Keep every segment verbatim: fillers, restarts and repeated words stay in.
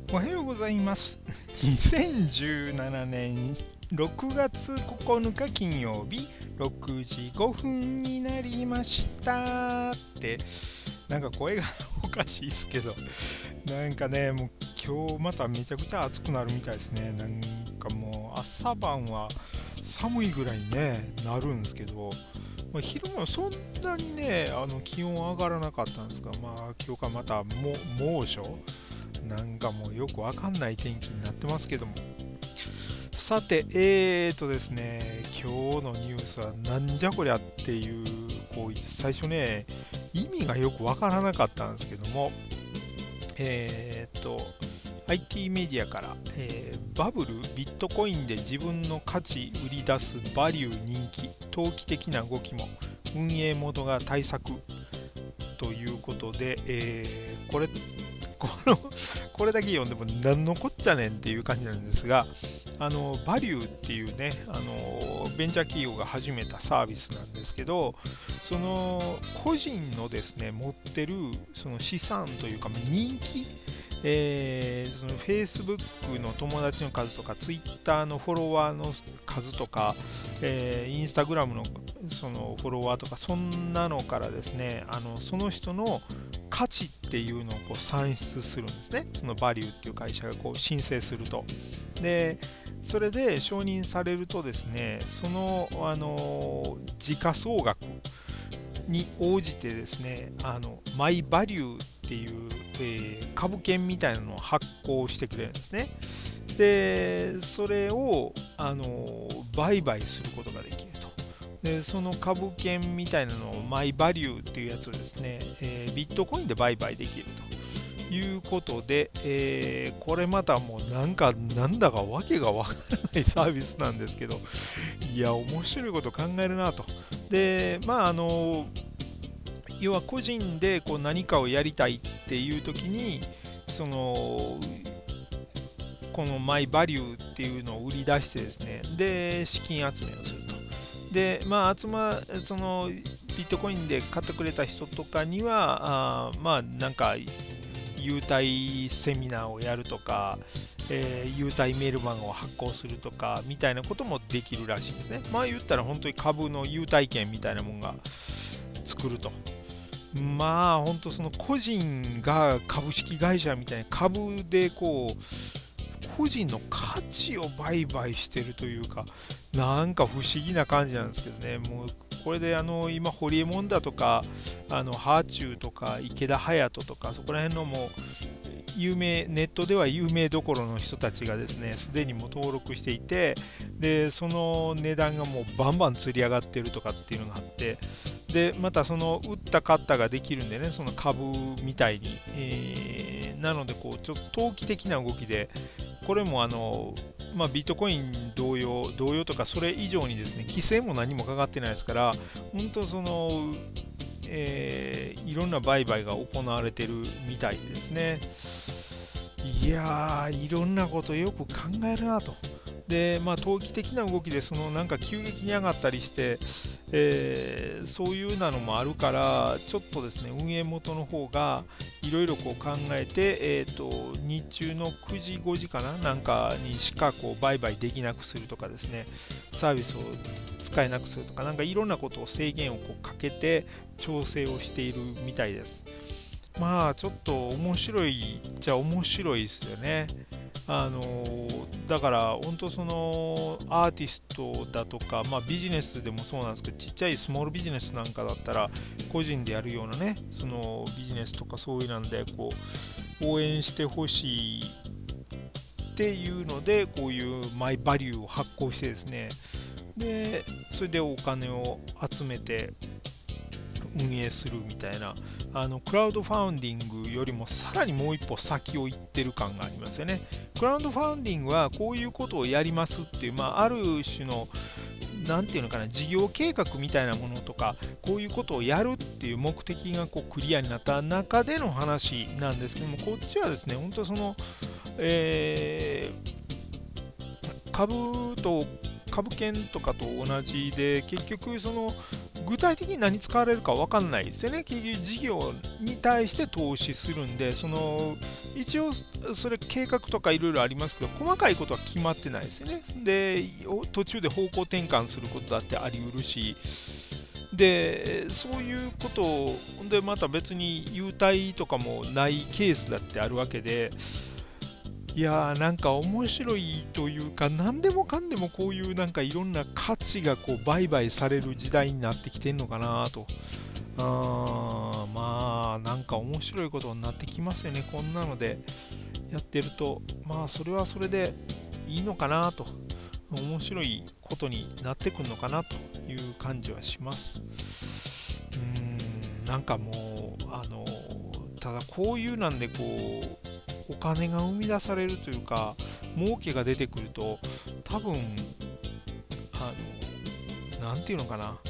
おはようございます。にせんじゅうななねんろくがつここのか金曜日ろくじごふんになりましたって、なんか声がおかしいですけど、なんかね、もう今日まためちゃくちゃ暑くなるみたいですね。なんかもう朝晩は寒いぐらいに、ね、なるんですけど、まあ、昼間はそんなにね、あの気温上がらなかったんですが、まあ今日からまたも猛暑なんかもうよくわかんない天気になってますけども。さて、えーとですね、今日のニュースはなんじゃこりゃっていう、こう、最初ね、意味がよくわからなかったんですけども、えーと、アイティー メディアから、えーバブル、ビットコインで自分の価値売り出すバリュー人気、投機的な動きも、運営元が対策ということで、えーこれこのこれだけ読んでも何のこっちゃねんっていう感じなんですが、あのバリューっていうね、あのベンチャー企業が始めたサービスなんですけど、その個人のですね持ってるその資産というか人気、えー、その Facebook の友達の数とか Twitter のフォロワーの数とか、えー、Instagram のそのフォロワーとかそんなのからですね、あのその人の価値っていうのをこう算出するんですね。そのバリューっていう会社がこう申請すると。で、それで承認されるとですね、その、あの時価総額に応じてですね、あのマイバリューっていう、えー株券みたいなのを発行してくれるんですね。で、それを、あの売買することができると。で、その株券みたいなのをマイバリューっていうやつをですね、えービットコインで売買できるということで、えーこれまたもうなんかなんだかわけがわからないサービスなんですけど、いや面白いこと考えるなと。で、まああの要は個人でこう何かをやりたいっていう時に、そのこのマイバリューっていうのを売り出してですね、で資金集めをすると。で、まあ集まそのビットコインで買ってくれた人とかには、あまあなんか優待セミナーをやるとか、えー優待メールマガを発行するとかみたいなこともできるらしいんですね。まあ言ったら本当に株の優待券みたいなもんが作ると。まあ本当その個人が株式会社みたいな株でこう個人の価値を売買してるというか、なんか不思議な感じなんですけどね。もうこれであの今ホリエモンだとか、あのハーチューとか池田隼人とかそこら辺のもう有名ネットでは有名どころの人たちがですねすでにもう登録していて、でその値段がもうバンバン釣り上がってるとかっていうのがあって、でまたその売った買ったができるんでね、その株みたいに、えーなのでこうちょっと投機的な動きで、これもあのまあ、ビットコイン同様同様とかそれ以上にですね規制も何もかかってないですから、本当その、えーいろんな売買が行われてるみたいですね。いやー、いろんなことよく考えるなと。で、まあ、投機的な動きで、そのなんか急激に上がったりして、えーそういうなのもあるから、ちょっとですね、運営元の方がいろいろこう考えて、えーと、日中のくじ、ごじかな、なんかにしかこう売買できなくするとかですね、サービスを使えなくするとか、なんかいろんなことを制限をこうかけて調整をしているみたいです。まあちょっと面白いっちゃ面白いですよね。あのだから本当そのアーティストだとか、まあ、ビジネスでもそうなんですけど、ちっちゃいスモールビジネスなんかだったら個人でやるようなね、そのビジネスとかそういうなんでこう応援してほしいっていうので、こういうマイバリューを発行してですね、でそれでお金を集めて運営するみたいな、あのクラウドファウンディングよりもさらにもう一歩先を行ってる感がありますよね。クラウドファウンディングはこういうことをやりますっていう、まあ、ある種のなんていうのかな、事業計画みたいなものとか、こういうことをやるっていう目的がこうクリアになった中での話なんですけども、こっちはですね、本当その、えー株と株券とかと同じで、結局その具体的に何使われるか分かんないですよね。結局事業に対して投資するんで、その一応それ計画とかいろいろありますけど、細かいことは決まってないですよね。で、途中で方向転換することだってあり得るし、で、そういうことを、で、また別に優待とかもないケースだってあるわけで、いやーなんか面白いというか、何でもかんでもこういうなんかいろんな価値がこう売買される時代になってきてんのかなと。あーまあなんか面白いことになってきますよね。こんなのでやってると、まあそれはそれでいいのかなと。面白いことになってくるのかなという感じはします。うーんなんかもうあのただこういうなんでこうお金が生み出されるというか儲けが出てくると、多分あのなんていうのかな、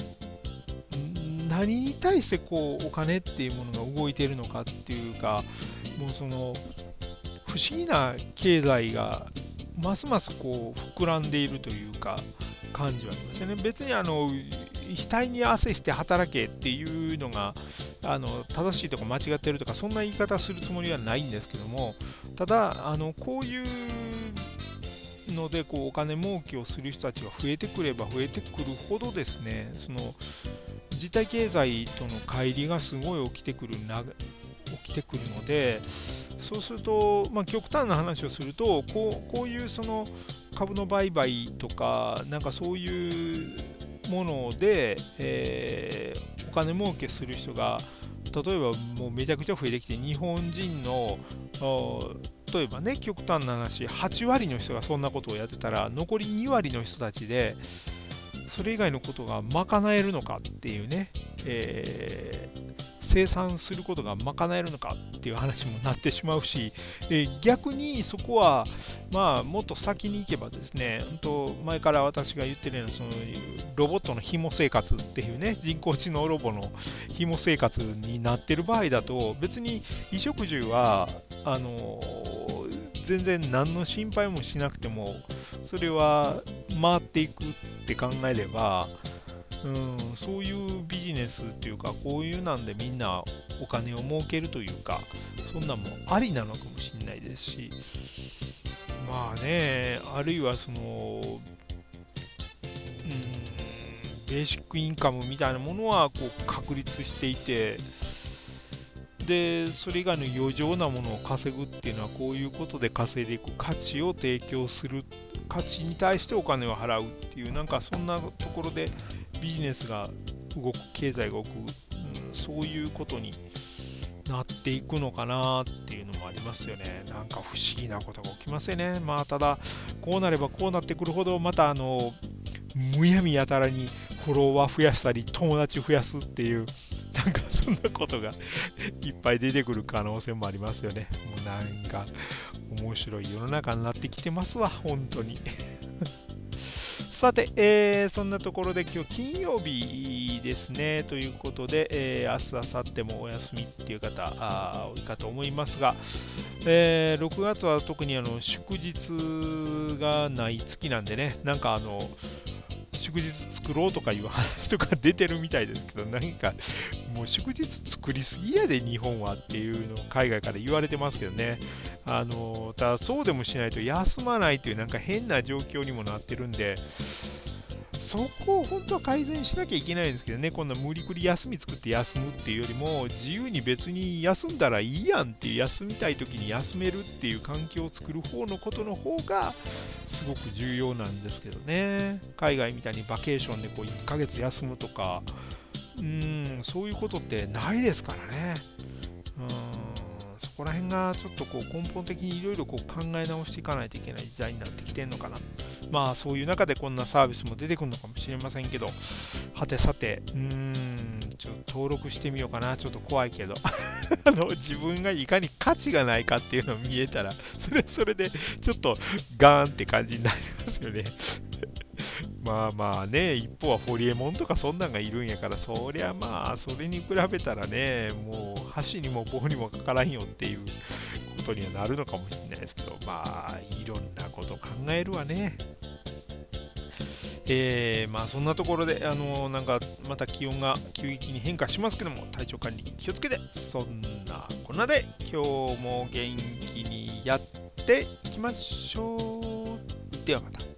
何に対してこうお金っていうものが動いているのかっていうか、もうその不思議な経済がますますこう膨らんでいるというか感じはありますよね。別にあの額に汗して働けっていうのがあの正しいとか間違ってるとかそんな言い方するつもりはないんですけども、ただあのこういうのでこうお金儲けをする人たちが増えてくれば増えてくるほどですね、その実体経済との乖離がすごい起きてくるな起きてくるので、そうすると、まあ、極端な話をするとこう、こういうその株の売買とかなんかそういうもので、えーお金儲けする人が例えばもうめちゃくちゃ増えてきて、日本人の例えばね極端な話はち割の人がそんなことをやってたら、残りに割の人たちでそれ以外のことが賄えるのかっていうね、えー生産することが賄えるのかっていう話もなってしまうし、えー逆にそこはまあもっと先に行けばですね、本当前から私が言ってるようなそのロボットの紐生活っていうね、人工知能ロボの紐生活になってる場合だと、別に衣食住はあのー全然何の心配もしなくてもそれは回っていくって考えれば、うん、そういうビジネスっていうか、こういうなんでみんなお金を儲けるというか、そんなんもありなのかもしれないですし、まあね、あるいはその、うん、ベーシックインカムみたいなものはこう確立していて、で、それ以外の余剰なものを稼ぐっていうのは、こういうことで稼いでいく価値を提供する、価値に対してお金を払うっていう、なんかそんなところでビジネスが動く、経済が動く、うん、そういうことになっていくのかなっていうのもありますよね。なんか不思議なことが起きますよね。まあただこうなればこうなってくるほど、またあのむやみやたらにフォロワー増やしたり友達増やすっていう、なんかそんなことがいっぱい出てくる可能性もありますよね。もうなんか面白い世の中になってきてますわ、本当に。さて、えーそんなところで今日金曜日ですね。ということで、えー明日、明後日もお休みっていう方あ多いかと思いますが、えーろくがつは特にあの祝日がない月なんでね、なんかあの、祝日作ろうとかいう話とか出てるみたいですけど、なんかもう祝日作りすぎやで日本はっていうのを海外から言われてますけどね。あのただそうでもしないと休まないというなんか変な状況にもなってるんで、そこを本当は改善しなきゃいけないんですけどね。こんな無理くり休み作って休むっていうよりも、自由に別に休んだらいいやんっていう、休みたい時に休めるっていう環境を作る方のことの方がすごく重要なんですけどね。海外みたいにバケーションでこういっかげつ休むとか、うーんそういうことってないですからね。うーんそこら辺がちょっとこう根本的にいろいろ考え直していかないといけない時代になってきてるのかな。まあそういう中でこんなサービスも出てくるのかもしれませんけど、はてさて、うーんちょっと登録してみようかな。ちょっと怖いけどあの自分がいかに価値がないかっていうのを見えたら、それはそれでちょっとガーンって感じになりますよねまあまあね、一方はホリエモンとかそんなんがいるんやから、そりゃまあそれに比べたらね、もう箸にも棒にもかからんよっていうことにはなるのかもしれないですけど、まあいろんなこと考えるわね。 えー、まあそんなところで、あのーなんかまた気温が急激に変化しますけども、体調管理気をつけて、そんなこんなで今日も元気にやっていきましょう。ではまた。